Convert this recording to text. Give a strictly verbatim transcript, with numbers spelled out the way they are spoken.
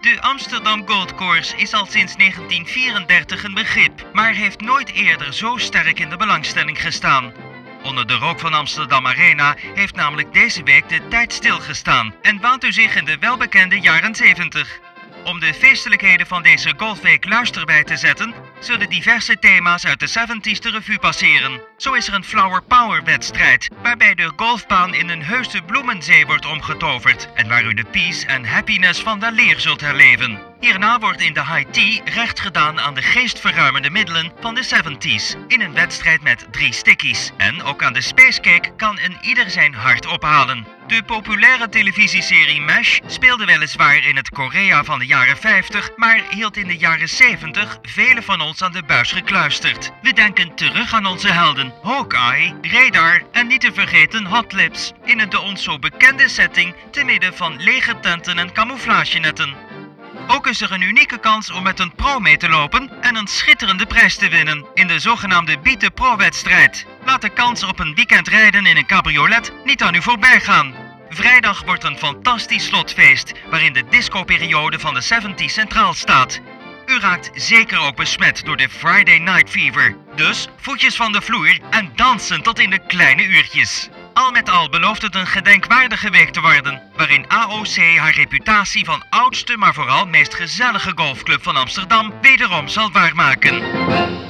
De Amsterdam Gold Course is al sinds negentien vierendertig een begrip, maar heeft nooit eerder zo sterk in de belangstelling gestaan. Onder de rook van Amsterdam Arena heeft namelijk deze week de tijd stilgestaan en waant u zich in de welbekende jaren zeventig. Om de feestelijkheden van deze golfweek luisterbij te zetten, zullen diverse thema's uit de zeventies de revue passeren. Zo is er een Flower Power wedstrijd, waarbij de golfbaan in een heuse bloemenzee wordt omgetoverd en waar u de peace en happiness van de leer zult herleven. Hierna wordt in de high tea recht gedaan aan de geestverruimende middelen van de zeventies in een wedstrijd met drie stickies. En ook aan de spacecake kan een ieder zijn hart ophalen. De populaire televisieserie MASH speelde weliswaar in het Korea van de jaren vijftig, maar hield in de jaren zeventig velen van ons aan de buis gekluisterd. We denken terug aan onze helden Hawkeye, Radar en niet te vergeten Hot Lips, in een de ons zo bekende setting te midden van legertenten en camouflagenetten. Ook is er een unieke kans om met een pro mee te lopen en een schitterende prijs te winnen in de zogenaamde Beat the Pro-wedstrijd. Laat de kans op een weekend rijden in een cabriolet niet aan u voorbij gaan. Vrijdag wordt een fantastisch slotfeest waarin de discoperiode van de zeventies centraal staat. U raakt zeker ook besmet door de Friday Night Fever. Dus voetjes van de vloer en dansen tot in de kleine uurtjes. Al met al belooft het een gedenkwaardige week te worden, waarin A O C haar reputatie van oudste, maar vooral meest gezellige golfclub van Amsterdam wederom zal waarmaken.